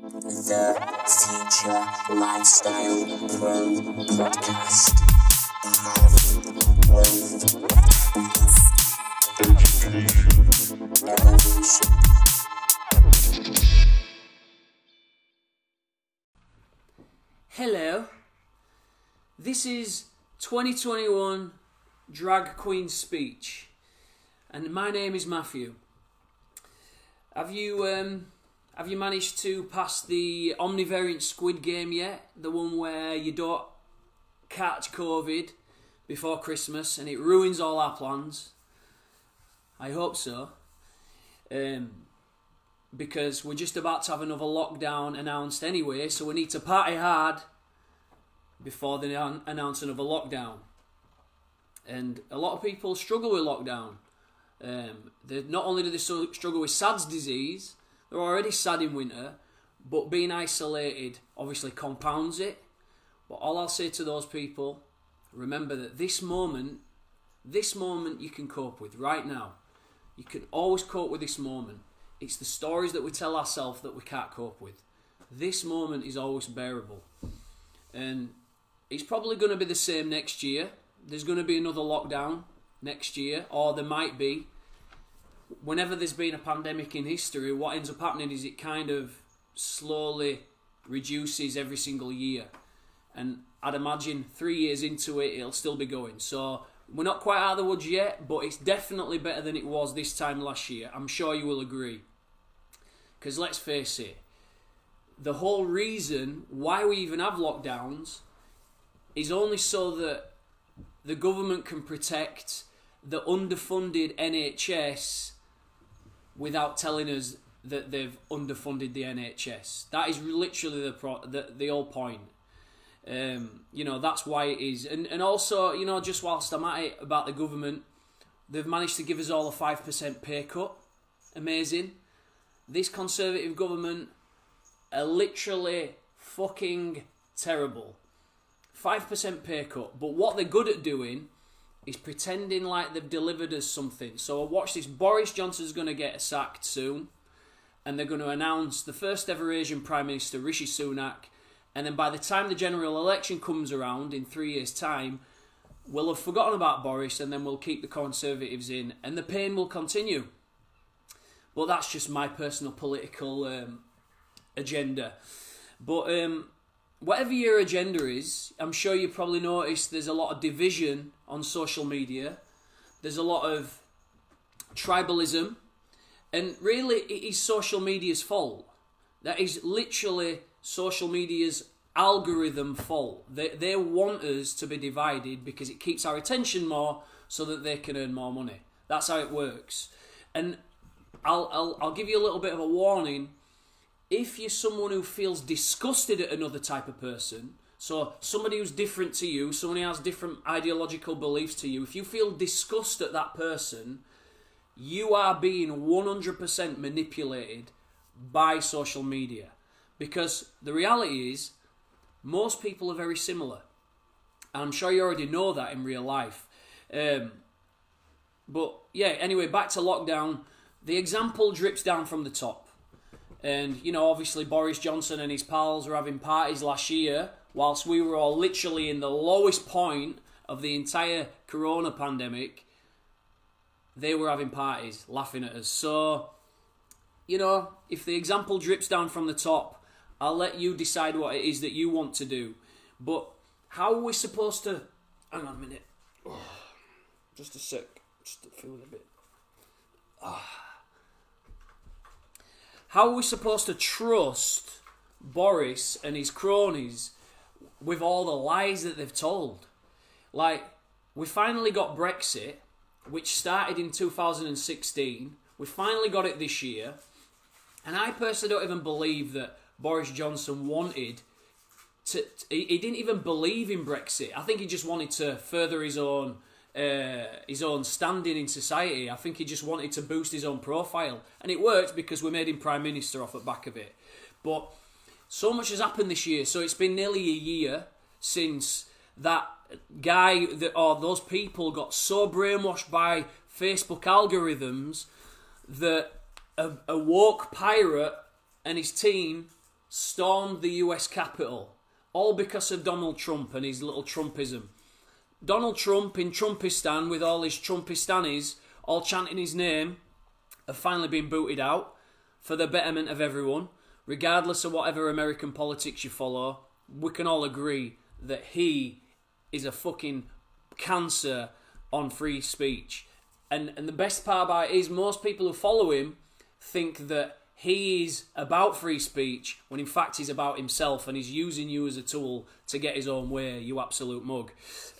The Future Lifestyle Pro Podcast. Education, evolution. Hello, this is 2021 Drag Queen Speech, and my name is Matthew. Have you managed to pass the omnivariant Squid Game yet? The one where you don't catch COVID before Christmas and it ruins all our plans? I hope so. Because we're just about to have another lockdown announced anyway, so we need to party hard before they announce another lockdown. And a lot of people struggle with lockdown. Not only do they struggle with SADS disease, they're already sad in winter, but being isolated obviously compounds it. But all I'll say to those people, remember that this moment you can cope with right now. You can always cope with this moment. It's the stories that we tell ourselves that we can't cope with. This moment is always bearable. And it's probably going to be the same next year. There's going to be another lockdown next year, or there might be. Whenever there's been a pandemic in history, what ends up happening is it kind of slowly reduces every single year. And I'd imagine 3 years into it, it'll still be going. So we're not quite out of the woods yet, but it's definitely better than it was this time last year. I'm sure you will agree. Because let's face it, the whole reason why we even have lockdowns is only so that the government can protect the underfunded NHS without telling us that they've underfunded the NHS. That is literally the whole point. That's why it is. And also, just whilst I'm at it about the government, they've managed to give us all a 5% pay cut. Amazing. This Conservative government are literally fucking terrible. 5% pay cut. But what they're good at doing is pretending like they've delivered us something. So I watch this. Boris Johnson's going to get sacked soon. And they're going to announce the first ever Asian Prime Minister, Rishi Sunak. And then by the time the general election comes around in 3 years' time, we'll have forgotten about Boris and then we'll keep the Conservatives in. And the pain will continue. But that's just my personal political agenda. But whatever your agenda is, I'm sure you probably noticed there's a lot of division on social media. There's a lot of tribalism. And really, it is social media's fault. That is literally social media's algorithm fault. They want us to be divided because it keeps our attention more so that they can earn more money. That's how it works. And I'll give you a little bit of a warning. If you're someone who feels disgusted at another type of person, so somebody who's different to you, someone who has different ideological beliefs to you, if you feel disgust at that person, you are being 100% manipulated by social media. Because the reality is, most people are very similar. And I'm sure you already know that in real life. But yeah, anyway, back to lockdown. The example drips down from the top. And, obviously Boris Johnson and his pals were having parties last year, whilst we were all literally in the lowest point of the entire corona pandemic. They were having parties, laughing at us. So, if the example drips down from the top, I'll let you decide what it is that you want to do. But how are we supposed to... Hang on a minute. Oh, just a sec. Just feeling a bit... How are we supposed to trust Boris and his cronies with all the lies that they've told? Like, we finally got Brexit, which started in 2016. We finally got it this year. And I personally don't even believe that Boris Johnson wanted to... He didn't even believe in Brexit. I think he just wanted to further his own standing in society. I think he just wanted to boost his own profile. And it worked because we made him Prime Minister off the back of it. But so much has happened this year. So it's been nearly a year since that guy or those people got so brainwashed by Facebook algorithms that a woke pirate and his team stormed the US Capitol, all because of Donald Trump and his little Trumpism. Donald Trump in Trumpistan with all his Trumpistanis all chanting his name have finally been booted out for the betterment of everyone. Regardless of whatever American politics you follow, we can all agree that he is a fucking cancer on free speech. And the best part about it is most people who follow him think that he is about free speech when in fact he's about himself and he's using you as a tool to get his own way, you absolute mug.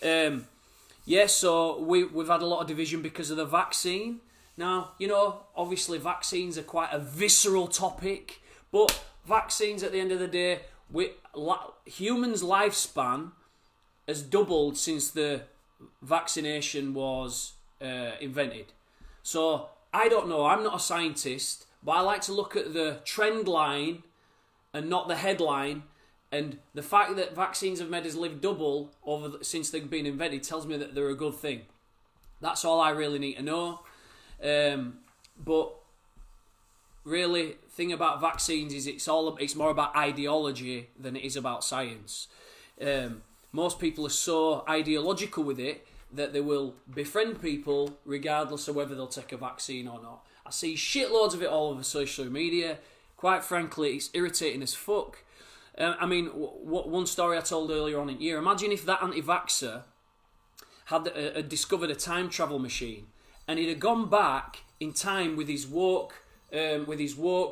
So we've had a lot of division because of the vaccine. Now, you know, obviously vaccines are quite a visceral topic, but vaccines at the end of the day, humans' lifespan has doubled since the vaccination was invented. So, I don't know, I'm not a scientist, but I like to look at the trend line and not the headline, and the fact that vaccines have made us live double since they've been invented tells me that they're a good thing. That's all I really need to know. But really, thing about vaccines is it's more about ideology than it is about science. Most people are so ideological with it that they will befriend people regardless of whether they'll take a vaccine or not. I see shitloads of it all over social media. Quite frankly, it's irritating as fuck. One story I told earlier on in the year, imagine if that anti-vaxxer had discovered a time travel machine and he'd have gone back in time with his woke, his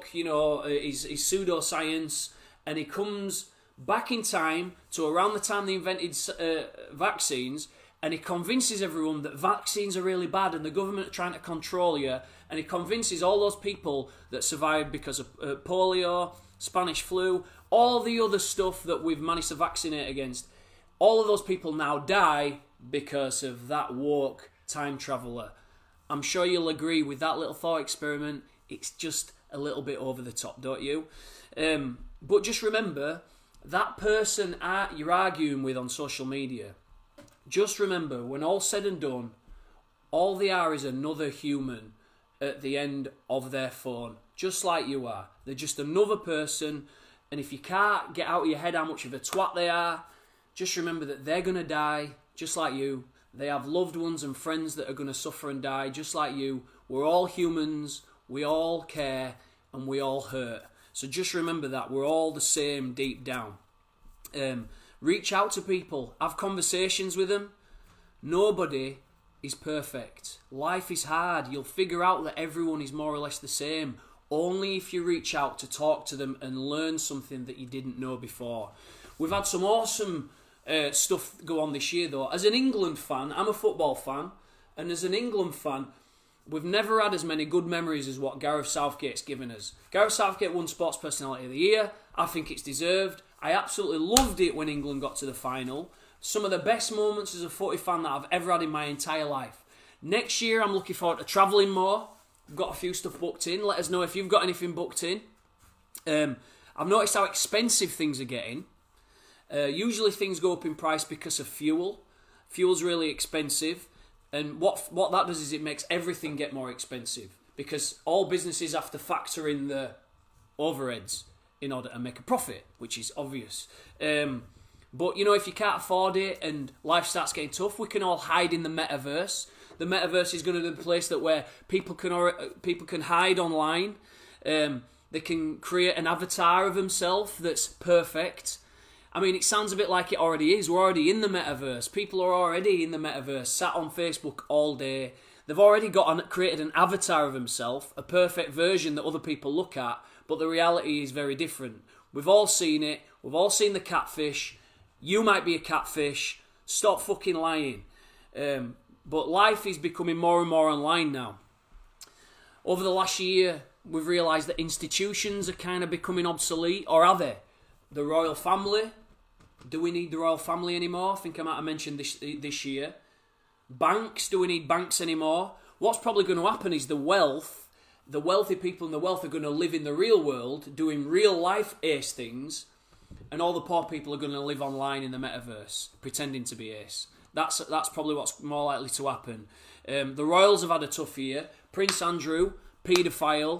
pseudoscience, and he comes back in time to around the time they invented vaccines, and he convinces everyone that vaccines are really bad and the government are trying to control you, and he convinces all those people that survived because of polio, Spanish flu, all the other stuff that we've managed to vaccinate against. All of those people now die because of that woke time traveller. I'm sure you'll agree with that little thought experiment. It's just a little bit over the top, don't you? But just remember, that person you're arguing with on social media, just remember, when all's said and done, all they are is another human at the end of their phone, just like you are. They're just another person, and if you can't get out of your head how much of a twat they are, just remember that they're going to die, just like you. They have loved ones and friends that are going to suffer and die, just like you. We're all humans, we all care, and we all hurt. So just remember that, we're all the same deep down. Reach out to people, have conversations with them. Nobody is perfect. Life is hard. You'll figure out that everyone is more or less the same. Only if you reach out to talk to them and learn something that you didn't know before. We've had some awesome stuff go on this year though. As an England fan, I'm a football fan, and as an England fan, we've never had as many good memories as what Gareth Southgate's given us. Gareth Southgate won Sports Personality of the Year. I think it's deserved. I absolutely loved it when England got to the final. Some of the best moments as a footy fan that I've ever had in my entire life. Next year, I'm looking forward to travelling more. I've got a few stuff booked in. Let us know if you've got anything booked in. I've noticed how expensive things are getting. Usually things go up in price because of fuel. Fuel's really expensive. And what that does is it makes everything get more expensive. Because all businesses have to factor in the overheads in order to make a profit, which is obvious. But, you know, if you can't afford it and life starts getting tough, we can all hide in the metaverse. The metaverse is going to be the place where people can hide online. They can create an avatar of themselves that's perfect. I mean, it sounds a bit like it already is. We're already in the metaverse. People are already in the metaverse, sat on Facebook all day. They've already created an avatar of themselves, a perfect version that other people look at, but the reality is very different. We've all seen it. We've all seen the catfish. You might be a catfish. Stop fucking lying. But life is becoming more and more online now. Over the last year, we've realised that institutions are kind of becoming obsolete, or are they? The royal family. Do we need the royal family anymore? I think I might have mentioned this year. Banks. Do we need banks anymore? What's probably going to happen is the wealthy people in the wealth are going to live in the real world, doing real life ace things, and all the poor people are going to live online in the metaverse, pretending to be ace. That's probably what's more likely to happen. The royals have had a tough year. Prince Andrew, paedophile,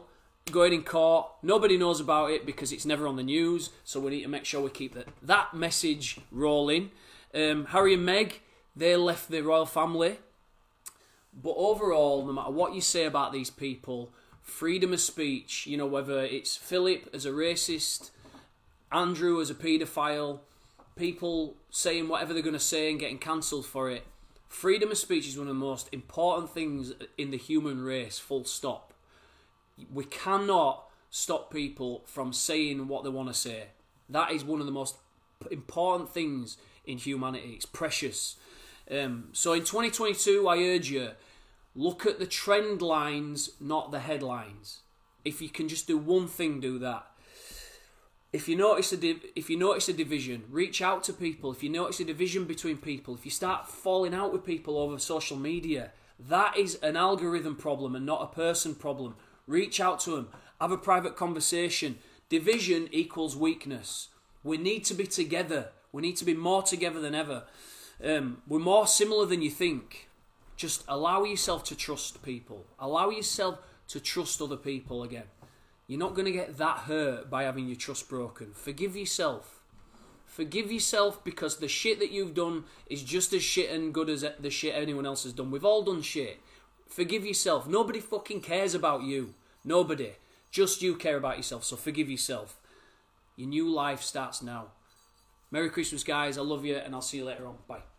going in court. Nobody knows about it because it's never on the news. So we need to make sure we keep that message rolling. Harry and Meg, they left the royal family. But overall, no matter what you say about these people, freedom of speech, you know, whether it's Philip as a racist, Andrew as a paedophile, people saying whatever they're going to say and getting cancelled for it, freedom of speech is one of the most important things in the human race, full stop. We cannot stop people from saying what they want to say. That is one of the most important things in humanity. It's precious. So in 2022, I urge you, look at the trend lines, not the headlines. If you can just do one thing, do that. If you notice a division, reach out to people. If you notice a division between people, if you start falling out with people over social media, that is an algorithm problem and not a person problem. Reach out to them. Have a private conversation. Division equals weakness. We need to be together. We need to be more together than ever. We're more similar than you think. Just allow yourself to trust people. Allow yourself to trust other people again. You're not going to get that hurt by having your trust broken. Forgive yourself. Forgive yourself, because the shit that you've done is just as shit and good as the shit anyone else has done. We've all done shit. Forgive yourself. Nobody fucking cares about you. Nobody. Just you care about yourself. So forgive yourself. Your new life starts now. Merry Christmas, guys. I love you, and I'll see you later on. Bye.